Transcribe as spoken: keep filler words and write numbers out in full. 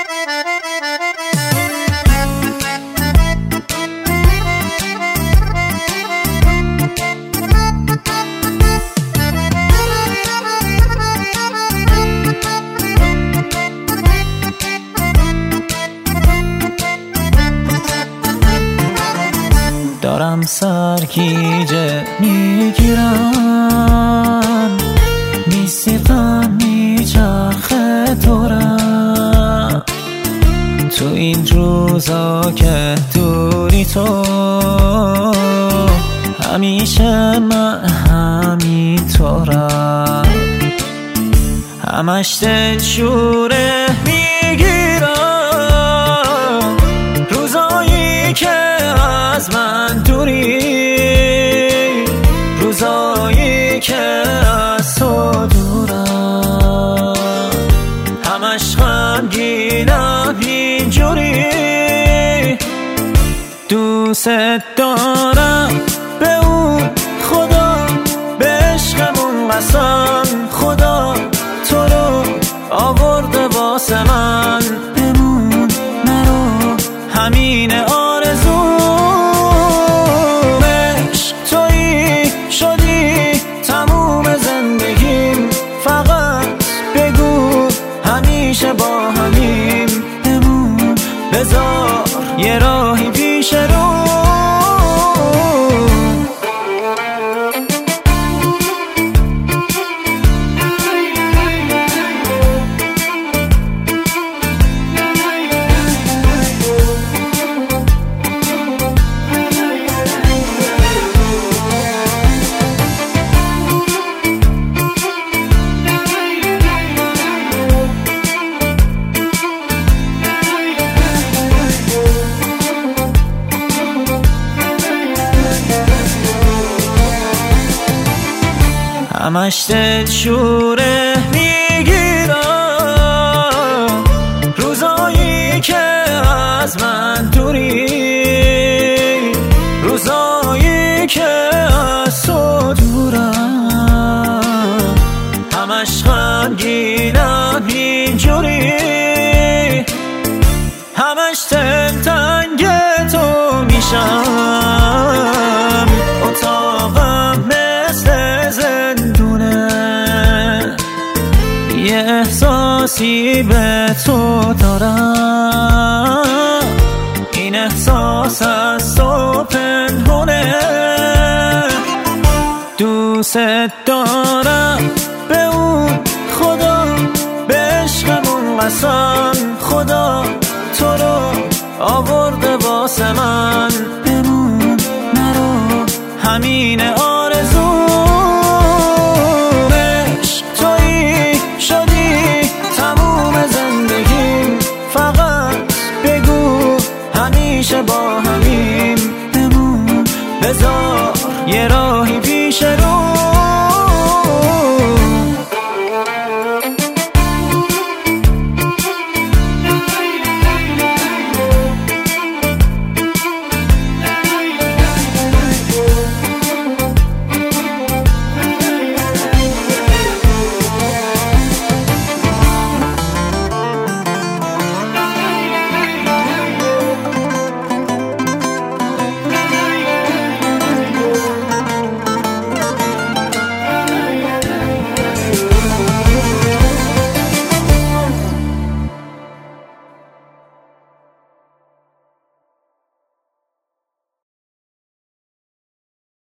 دارم سرگیجه میگیرم، میسیقم میچرخه دورم، تو این روزا که دوری تو، همیشه من همینطورم، همش دلشوره میگیرم، روزایی که از من دوری، روزایی که از تو دورم، همش غمگینم اینجوری، دوست دارم به اون خدا، به عشقمون قسم خدا، تو رو آورده واسه من، بمون نرو همین آرزومش، تویی شدی تموم زندگیم، فقط بگو همیشه با همیم، بمون بذار یه راهی پیش رو. همش دلشوره میگیرم، روزایی که از من دوری، روزایی که از تو دورم، همش غمگینم اینجوری، همش دلتنگ تو میشم، اتاقم مثل زندونه، یه احساسی به تو دارم، این احساس از تو پنهونه، دوست دارم به اون خدا، به عشقمون قسم خدا، تو رو آورده واسه من، بمون نرو همین